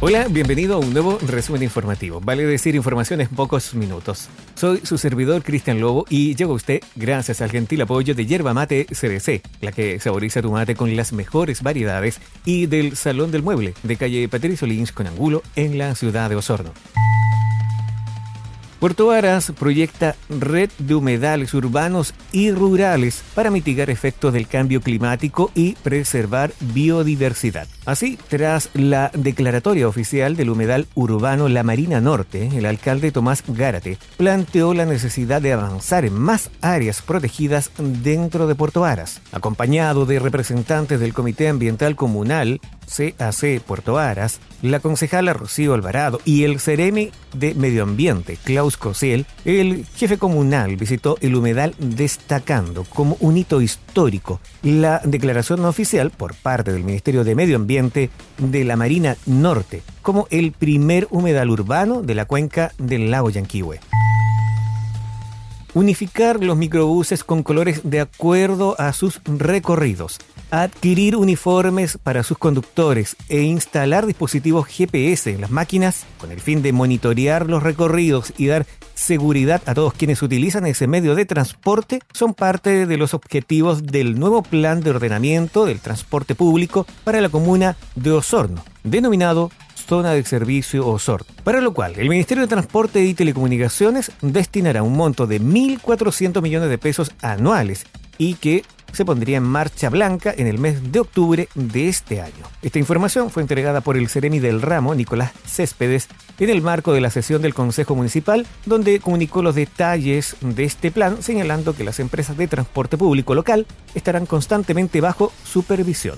Hola, bienvenido a un nuevo resumen informativo. Vale decir información en pocos minutos. Soy su servidor Cristian Lobo y llego a usted gracias al gentil apoyo de Yerba Mate CBC, la que saboriza tu mate con las mejores variedades, y del Salón del Mueble de calle Patricio Lynch con Angulo en la ciudad de Osorno. Puerto Varas proyecta red de humedales urbanos y rurales para mitigar efectos del cambio climático y preservar biodiversidad. Así, tras la declaratoria oficial del humedal urbano La Marina Norte, el alcalde Tomás Gárate planteó la necesidad de avanzar en más áreas protegidas dentro de Puerto Varas. Acompañado de representantes del Comité Ambiental Comunal, CAC Puerto Varas, la concejala Rocío Alvarado y el Ceremi de Medio Ambiente, Klaus Cosiel, el jefe comunal visitó el humedal destacando como un hito histórico la declaración oficial por parte del Ministerio de Medio Ambiente de la Marina Norte como el primer humedal urbano de la cuenca del lago Yanquihue. Unificar los microbuses con colores de acuerdo a sus recorridos, adquirir uniformes para sus conductores e instalar dispositivos GPS en las máquinas con el fin de monitorear los recorridos y dar seguridad a todos quienes utilizan ese medio de transporte son parte de los objetivos del nuevo plan de ordenamiento del transporte público para la comuna de Osorno, denominado Zona de Servicio Osorno, para lo cual el Ministerio de Transporte y Telecomunicaciones destinará un monto de 1.400 millones de pesos anuales y que se pondría en marcha blanca en el mes de octubre de este año. Esta información fue entregada por el Ceremi del ramo, Nicolás Céspedes, en el marco de la sesión del Consejo Municipal, donde comunicó los detalles de este plan, señalando que las empresas de transporte público local estarán constantemente bajo supervisión.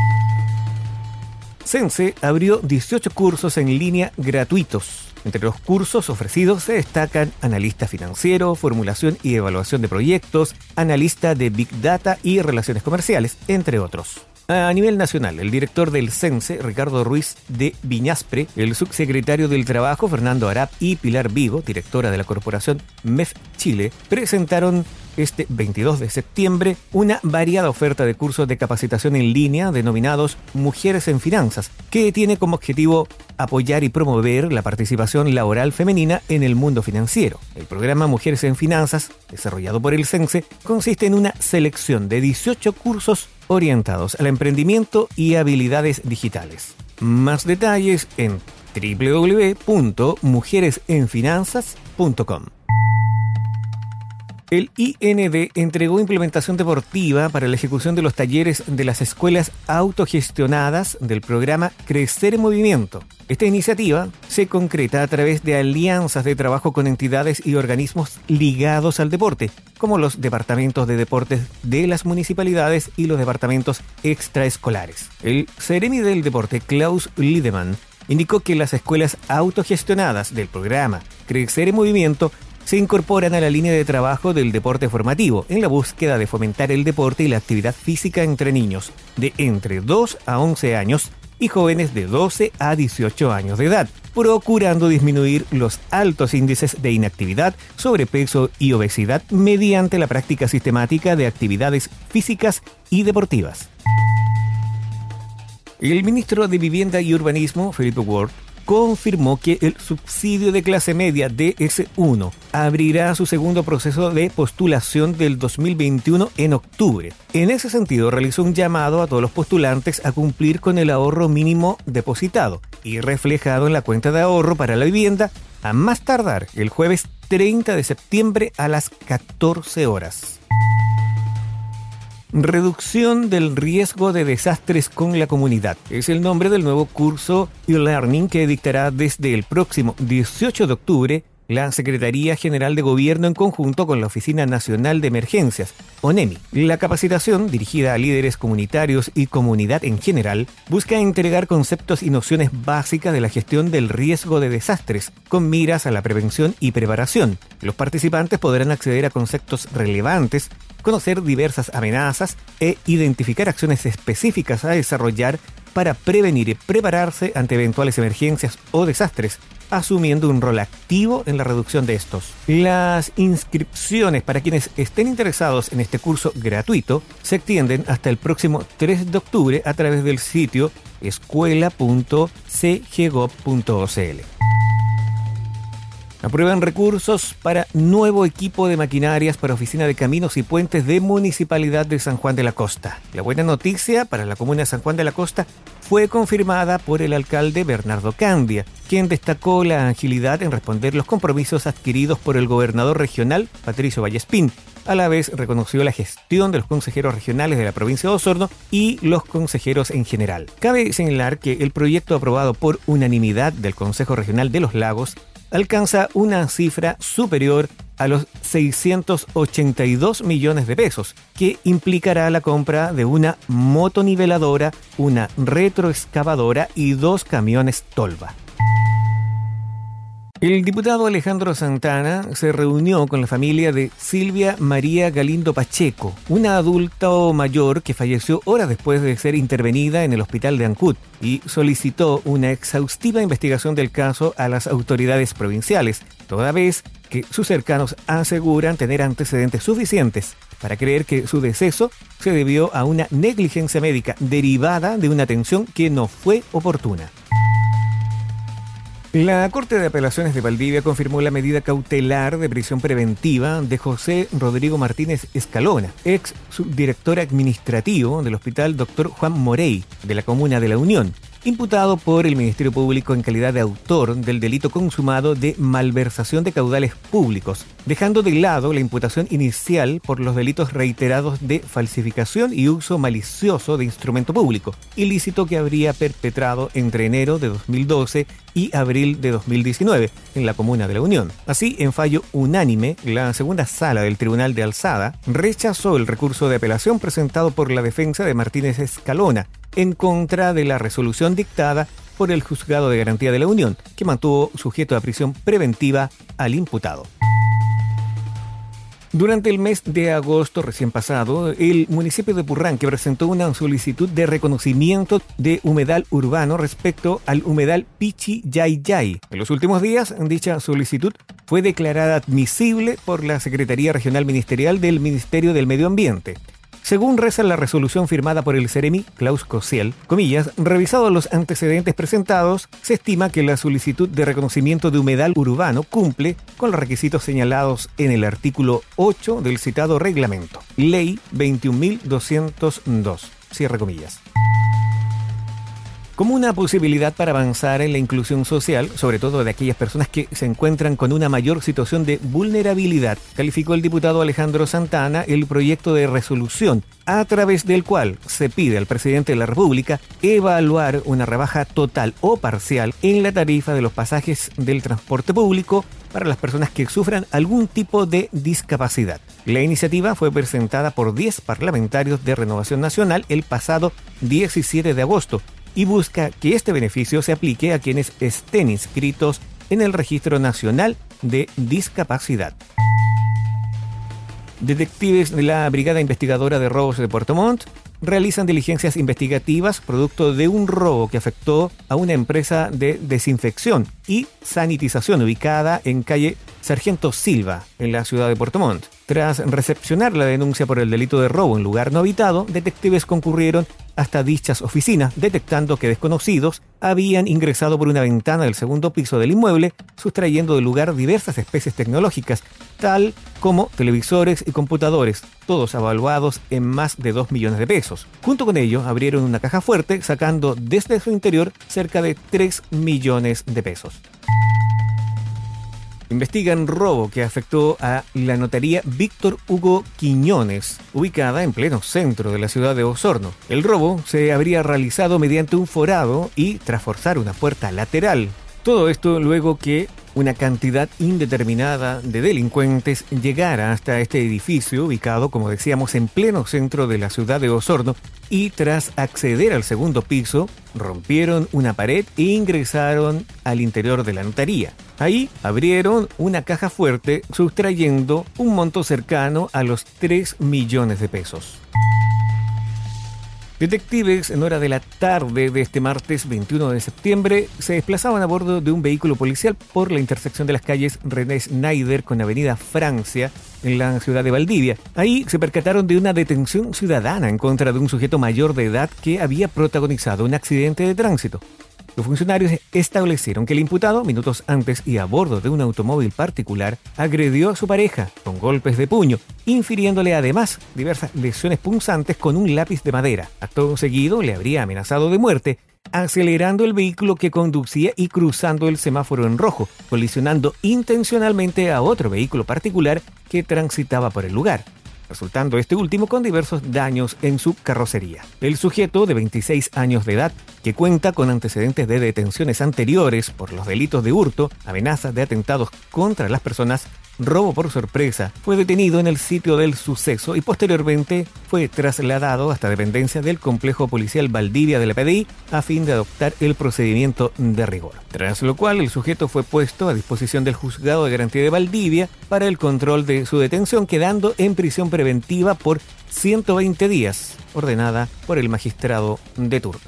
Sense abrió 18 cursos en línea gratuitos. Entre los cursos ofrecidos se destacan analista financiero, formulación y evaluación de proyectos, analista de Big Data y relaciones comerciales, entre otros. A nivel nacional, el director del Sense, Ricardo Ruiz de Viñaspre, el subsecretario del Trabajo, Fernando Arap, y Pilar Vigo, directora de la corporación MEF Chile, presentaron este 22 de septiembre una variada oferta de cursos de capacitación en línea denominados Mujeres en Finanzas, que tiene como objetivo apoyar y promover la participación laboral femenina en el mundo financiero. El programa Mujeres en Finanzas, desarrollado por el Sense, consiste en una selección de 18 cursos orientados al emprendimiento y habilidades digitales. Más detalles en www.mujeresenfinanzas.com. El IND entregó implementación deportiva para la ejecución de los talleres de las escuelas autogestionadas del programa Crecer en Movimiento. Esta iniciativa se concreta a través de alianzas de trabajo con entidades y organismos ligados al deporte, como los departamentos de deportes de las municipalidades y los departamentos extraescolares. El Ceremi del Deporte, Klaus Liedemann, indicó que las escuelas autogestionadas del programa Crecer en Movimiento se incorporan a la línea de trabajo del deporte formativo en la búsqueda de fomentar el deporte y la actividad física entre niños de entre 2 a 11 años y jóvenes de 12 a 18 años de edad, procurando disminuir los altos índices de inactividad, sobrepeso y obesidad mediante la práctica sistemática de actividades físicas y deportivas. El ministro de Vivienda y Urbanismo, Felipe Ward, confirmó que el subsidio de clase media DS1 abrirá su segundo proceso de postulación del 2021 en octubre. En ese sentido, realizó un llamado a todos los postulantes a cumplir con el ahorro mínimo depositado y reflejado en la cuenta de ahorro para la vivienda a más tardar el jueves 30 de septiembre a las 14 horas. Reducción del riesgo de desastres con la comunidad es el nombre del nuevo curso e-learning que dictará desde el próximo 18 de octubre la Secretaría General de Gobierno en conjunto con la Oficina Nacional de Emergencias, ONEMI. La capacitación, dirigida a líderes comunitarios y comunidad en general, busca entregar conceptos y nociones básicas de la gestión del riesgo de desastres, con miras a la prevención y preparación. Los participantes podrán acceder a conceptos relevantes, conocer diversas amenazas e identificar acciones específicas a desarrollar para prevenir y prepararse ante eventuales emergencias o desastres, asumiendo un rol activo en la reducción de estos. Las inscripciones para quienes estén interesados en este curso gratuito se extienden hasta el próximo 3 de octubre a través del sitio escuela.cgov.cl. Aprueban recursos para nuevo equipo de maquinarias para Oficina de Caminos y Puentes de Municipalidad de San Juan de la Costa. La buena noticia para la comuna de San Juan de la Costa fue confirmada por el alcalde Bernardo Candia, quien destacó la agilidad en responder los compromisos adquiridos por el gobernador regional, Patricio Vallespín. A la vez reconoció la gestión de los consejeros regionales de la provincia de Osorno y los consejeros en general. Cabe señalar que el proyecto aprobado por unanimidad del Consejo Regional de los Lagos alcanza una cifra superior a los 682 millones de pesos, que implicará la compra de una motoniveladora, una retroexcavadora y 2 camiones tolva. El diputado Alejandro Santana se reunió con la familia de Silvia María Galindo Pacheco, una adulta mayor que falleció horas después de ser intervenida en el hospital de Ancud, y solicitó una exhaustiva investigación del caso a las autoridades provinciales, toda vez que sus cercanos aseguran tener antecedentes suficientes para creer que su deceso se debió a una negligencia médica derivada de una atención que no fue oportuna. La Corte de Apelaciones de Valdivia confirmó la medida cautelar de prisión preventiva de José Rodrigo Martínez Escalona, ex subdirector administrativo del Hospital Dr. Juan Morey de la Comuna de La Unión, imputado por el Ministerio Público en calidad de autor del delito consumado de malversación de caudales públicos, dejando de lado la imputación inicial por los delitos reiterados de falsificación y uso malicioso de instrumento público, ilícito que habría perpetrado entre enero de 2012 y abril de 2019 en la Comuna de La Unión. Así, en fallo unánime, la segunda sala del Tribunal de Alzada rechazó el recurso de apelación presentado por la defensa de Martínez Escalona en contra de la resolución dictada por el Juzgado de Garantía de la Unión, que mantuvo sujeto a prisión preventiva al imputado. Durante el mes de agosto recién pasado, el municipio de Purranque presentó una solicitud de reconocimiento de humedal urbano respecto al humedal Pichi Yay Yay. En los últimos días, dicha solicitud fue declarada admisible por la Secretaría Regional Ministerial del Ministerio del Medio Ambiente. Según reza la resolución firmada por el Seremi Klaus Cosiel, comillas, revisados los antecedentes presentados, se estima que la solicitud de reconocimiento de humedal urbano cumple con los requisitos señalados en el artículo 8 del citado reglamento, Ley 21.202, cierre comillas. Como una posibilidad para avanzar en la inclusión social, sobre todo de aquellas personas que se encuentran con una mayor situación de vulnerabilidad, calificó el diputado Alejandro Santana el proyecto de resolución, a través del cual se pide al presidente de la República evaluar una rebaja total o parcial en la tarifa de los pasajes del transporte público para las personas que sufran algún tipo de discapacidad. La iniciativa fue presentada por 10 parlamentarios de Renovación Nacional el pasado 17 de agosto, y busca que este beneficio se aplique a quienes estén inscritos en el Registro Nacional de Discapacidad. Detectives de la Brigada Investigadora de Robos de Puerto Montt realizan diligencias investigativas producto de un robo que afectó a una empresa de desinfección y sanitización ubicada en calle Sargento Silva, en la ciudad de Puerto Montt. Tras recepcionar la denuncia por el delito de robo en lugar no habitado, detectives concurrieron hasta dichas oficinas, detectando que desconocidos habían ingresado por una ventana del segundo piso del inmueble, sustrayendo del lugar diversas especies tecnológicas, tal como televisores y computadores, todos evaluados en más de 2 millones de pesos. Junto con ello, abrieron una caja fuerte, sacando desde su interior cerca de 3 millones de pesos. Investigan robo que afectó a la notaría Víctor Hugo Quiñones, ubicada en pleno centro de la ciudad de Osorno. El robo se habría realizado mediante un forado y tras forzar una puerta lateral. Todo esto luego que una cantidad indeterminada de delincuentes llegara hasta este edificio, ubicado, como decíamos, en pleno centro de la ciudad de Osorno, y tras acceder al segundo piso, rompieron una pared e ingresaron al interior de la notaría. Ahí abrieron una caja fuerte, sustrayendo un monto cercano a los 3 millones de pesos. Detectives en hora de la tarde de este martes 21 de septiembre se desplazaban a bordo de un vehículo policial por la intersección de las calles René Schneider con Avenida Francia en la ciudad de Valdivia. Ahí se percataron de una detención ciudadana en contra de un sujeto mayor de edad que había protagonizado un accidente de tránsito. Los funcionarios establecieron que el imputado, minutos antes y a bordo de un automóvil particular, agredió a su pareja con golpes de puño, infiriéndole además diversas lesiones punzantes con un lápiz de madera. Acto seguido le habría amenazado de muerte, acelerando el vehículo que conducía y cruzando el semáforo en rojo, colisionando intencionalmente a otro vehículo particular que transitaba por el lugar, resultando este último con diversos daños en su carrocería. El sujeto de 26 años de edad, que cuenta con antecedentes de detenciones anteriores por los delitos de hurto, amenazas de atentados contra las personas, robo por sorpresa, fue detenido en el sitio del suceso y posteriormente fue trasladado hasta dependencia del complejo policial Valdivia de la PDI a fin de adoptar el procedimiento de rigor. Tras lo cual, el sujeto fue puesto a disposición del juzgado de garantía de Valdivia para el control de su detención, quedando en prisión preventiva por 120 días, ordenada por el magistrado de turno.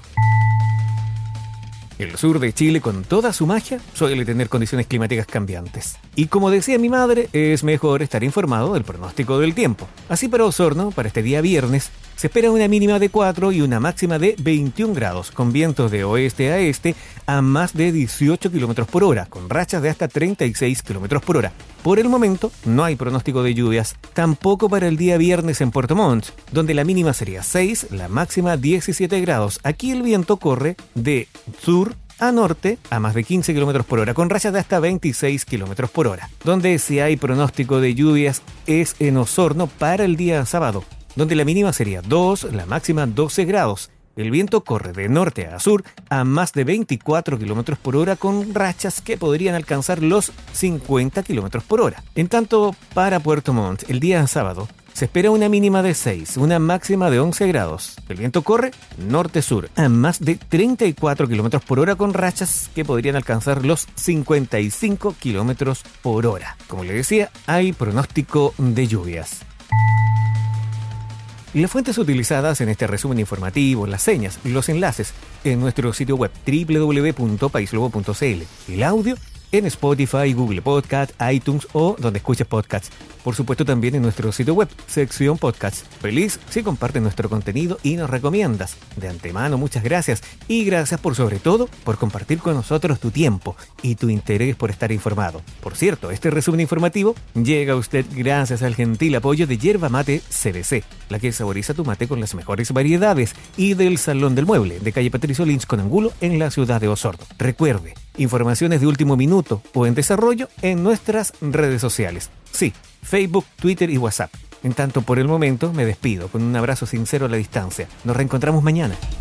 El sur de Chile, con toda su magia, suele tener condiciones climáticas cambiantes. Y como decía mi madre, es mejor estar informado del pronóstico del tiempo. Así para Osorno, para este día viernes, se espera una mínima de 4 y una máxima de 21 grados, con vientos de oeste a este a más de 18 km por hora, con rachas de hasta 36 km por hora. Por el momento, no hay pronóstico de lluvias, tampoco para el día viernes en Puerto Montt, donde la mínima sería 6, la máxima 17 grados. Aquí el viento corre de sur a norte a más de 15 km por hora, con rachas de hasta 26 km por hora. Donde sí hay pronóstico de lluvias es en Osorno para el día sábado, donde la mínima sería 2, la máxima 12 grados. El viento corre de norte a sur a más de 24 km por hora, con rachas que podrían alcanzar los 50 km por hora. En tanto, para Puerto Montt, el día sábado, se espera una mínima de 6, una máxima de 11 grados. El viento corre norte-sur a más de 34 km por hora, con rachas que podrían alcanzar los 55 km por hora. Como le decía, hay pronóstico de lluvias. Y las fuentes utilizadas en este resumen informativo, las señas y los enlaces en nuestro sitio web www.paislobo.cl. El audio en Spotify, Google Podcast, iTunes o donde escuches podcasts. Por supuesto, también en nuestro sitio web, sección podcasts. Feliz si compartes nuestro contenido y nos recomiendas. De antemano, muchas gracias. Y gracias sobre todo por compartir con nosotros tu tiempo y tu interés por estar informado. Por cierto, este resumen informativo llega a usted gracias al gentil apoyo de Yerba Mate CBC, la que saboriza tu mate con las mejores variedades, y del Salón del Mueble, de calle Patricio Lynch con Angulo, en la ciudad de Osorno. Recuerde, informaciones de último minuto o en desarrollo en nuestras redes sociales. Sí, Facebook, Twitter y WhatsApp. En tanto, por el momento, me despido con un abrazo sincero a la distancia. Nos reencontramos mañana.